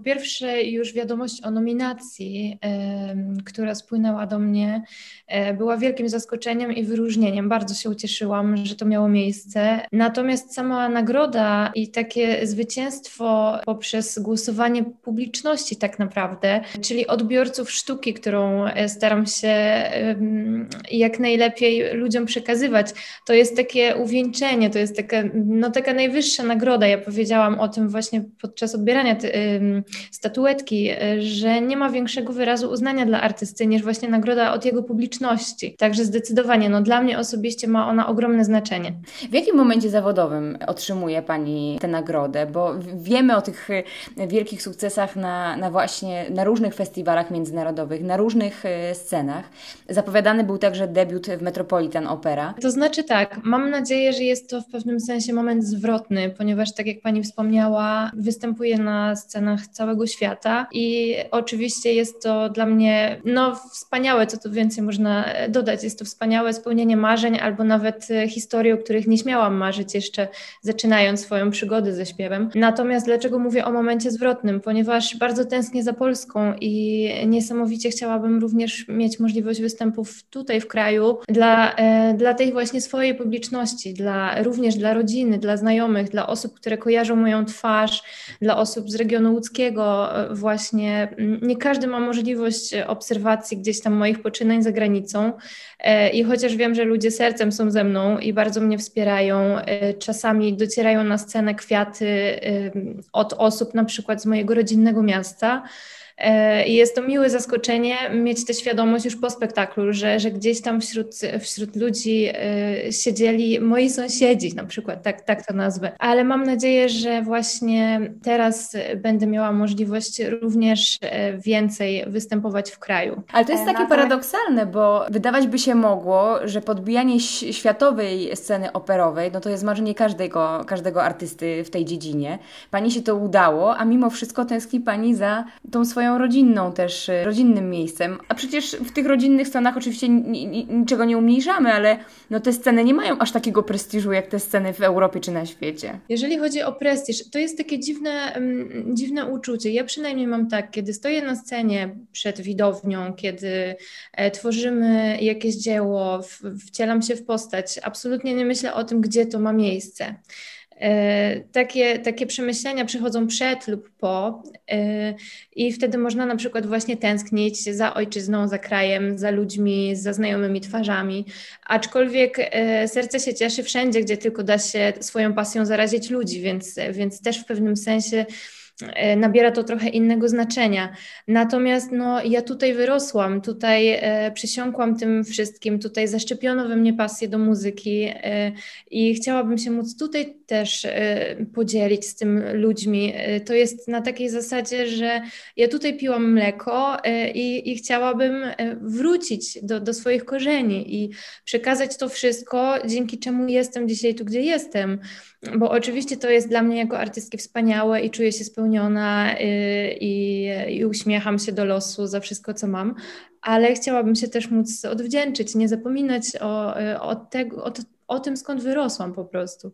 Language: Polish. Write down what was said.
pierwsze już wiadomość o nominacji, która spłynęła do mnie, była wielkim zaskoczeniem i wyróżnieniem. Bardzo się ucieszyłam, że to miało miejsce. Natomiast sama nagroda i takie zwycięstwo poprzez głosowanie publiczności tak naprawdę, czyli odbiorców sztuki, którą staram się jak najlepiej ludziom przekazywać, to jest takie uwieńczenie, to jest taka najwyższa nagroda. Ja powiedziałam o tym właśnie podczas odbierania statuetki, że nie ma większego wyrazu uznania dla artysty niż właśnie nagroda od jego publiczności. Także zdecydowanie, dla mnie osobiście ma ona ogromne znaczenie. W jakim momencie zawodowym otrzymuje Pani tę nagrodę? Bo wiemy o tych wielkich sukcesach na różnych festiwalach międzynarodowych, na różnych scenach. Zapowiadany był także debiut w Metropolitan Opera. To znaczy tak, mam nadzieję, że jest to w pewnym sensie moment zwrotny, ponieważ tak jak Pani wspomniała, występuję na scenach całego świata i oczywiście jest to dla mnie wspaniałe, co tu więcej można dodać, jest to wspaniałe spełnienie marzeń albo nawet historii, o których nie śmiałam marzyć jeszcze zaczynając swoją przygodę ze śpiewem. Natomiast dlaczego mówię o momencie zwrotnym? Ponieważ bardzo tęsknię za Polską i niesamowicie chciałabym również mieć możliwość występów tutaj w kraju dla tej właśnie swojej publiczności, również dla rodziny, dla znajomych, dla osób, które kojarzą moją twarz, dla osób z regionu łódzkiego właśnie. Nie każdy ma możliwość obserwacji gdzieś tam moich poczynań za granicą i chociaż wiem, że ludzie sercem są ze mną i bardzo mnie wspierają, czasami docierają na scenę kwiaty od osób na przykład z mojego rodzinnego miasta. I jest to miłe zaskoczenie mieć tę świadomość już po spektaklu, że gdzieś tam wśród ludzi siedzieli moi sąsiedzi, na przykład, tak to nazwę. Ale mam nadzieję, że właśnie teraz będę miała możliwość również więcej występować w kraju. Ale to jest takie paradoksalne, bo wydawać by się mogło, że podbijanie światowej sceny operowej, to jest marzenie każdego artysty w tej dziedzinie. Pani się to udało, a mimo wszystko tęskni Pani za tą swoją rodzinnym miejscem. A przecież w tych rodzinnych scenach oczywiście niczego nie umniejszamy, ale te sceny nie mają aż takiego prestiżu, jak te sceny w Europie czy na świecie. Jeżeli chodzi o prestiż, to jest takie dziwne uczucie. Ja przynajmniej mam tak, kiedy stoję na scenie przed widownią, kiedy tworzymy jakieś dzieło, wcielam się w postać, absolutnie nie myślę o tym, gdzie to ma miejsce. Takie przemyślenia przychodzą przed lub po i wtedy można na przykład właśnie tęsknić za ojczyzną, za krajem, za ludźmi, za znajomymi twarzami, aczkolwiek serce się cieszy wszędzie, gdzie tylko da się swoją pasją zarazić ludzi, więc też w pewnym sensie nabiera to trochę innego znaczenia. Natomiast ja tutaj wyrosłam, tutaj przysiąkłam tym wszystkim, tutaj zaszczepiono we mnie pasję do muzyki i chciałabym się móc tutaj też podzielić z tym ludźmi. To jest na takiej zasadzie, że ja tutaj piłam mleko i chciałabym wrócić do swoich korzeni i przekazać to wszystko, dzięki czemu jestem dzisiaj tu, gdzie jestem. Bo oczywiście to jest dla mnie jako artystki wspaniałe i czuję się spełniona i uśmiecham się do losu za wszystko, co mam, ale chciałabym się też móc odwdzięczyć, nie zapominać o tym, skąd wyrosłam po prostu.